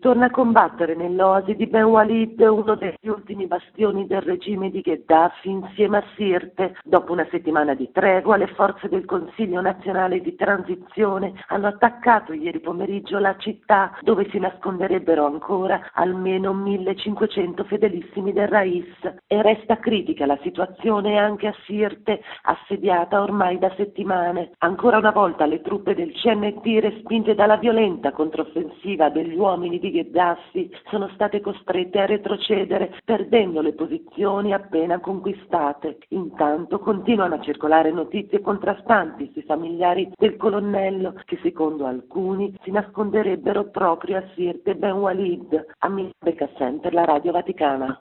torna a combattere nell'oasi di Ben Walid, uno degli ultimi bastioni del regime di Gheddafi, insieme a Sirte. Dopo una settimana di tregua, le forze del Consiglio Nazionale di Transizione hanno attaccato ieri pomeriggio la città, dove si nasconderebbero ancora almeno 1500 fedelissimi del Rais. E resta critica la situazione anche a Sirte, assediata ormai da settimane. Ancora una volta le truppe del CNT, respinte dalla violenta controffensiva degli uomini di Gheddafi, sono state costrette a retrocedere, perdendo le posizioni appena conquistate. Intanto continuano a circolare notizie contrastanti sui familiari del colonnello, che secondo alcuni si nasconderebbero proprio a Sirte Ben Walid. Amina Beccassem per la Radio Vaticana.